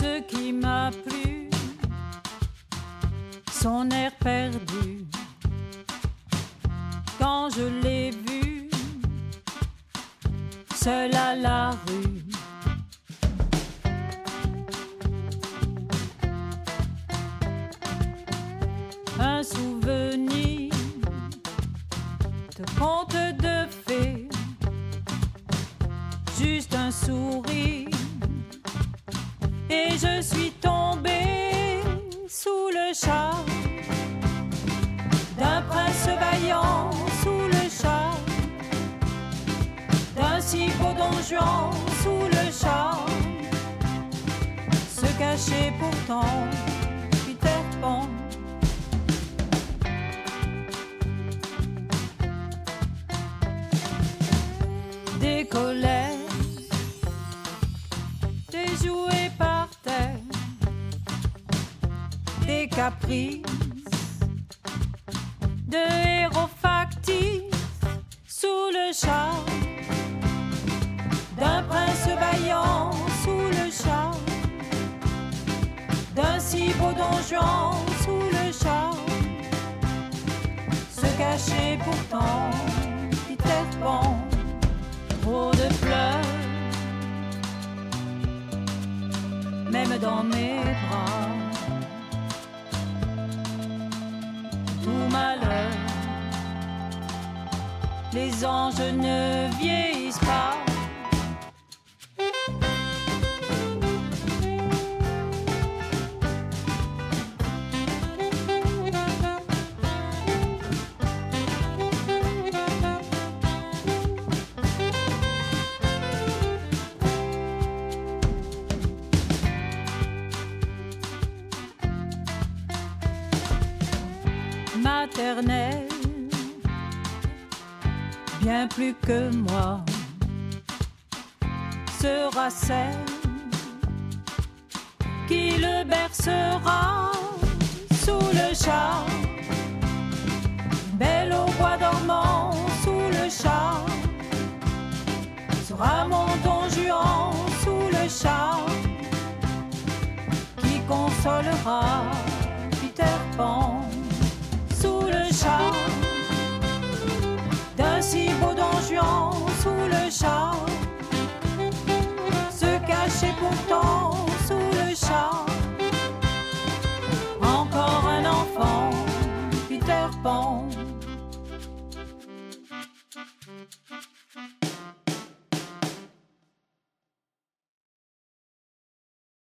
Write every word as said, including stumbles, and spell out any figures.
Ce qui m'a plu, son air perdu, quand je l'ai vu, seul à la rue. Un souvenir de conte de fées, juste un sourire, et je suis tombée sous le charme d'un prince vaillant, sous le charme d'un si beau don Juan, sous le charme se cachait pourtant Peter Pan. Des colères, des jouets par terre, des caprices de héros factices, sous le charme d'un prince vaillant, sous le charme d'un si beau don Juan, sous le charme se cachait pourtant Peter Pan. Trop de pleurs, même dans mes bras, tout malheur, les anges ne vieillissent pas. Maternelle, bien plus que moi, sera celle qui le bercera sous le charme, belle au bois dormant, sous le charme sera mon don Juan, sous le charme qui consolera Peter Pan. Sous le charme d'un si beau don Juan, sous le charme se cachait pourtant sous le charme encore un enfant, Peter Pan.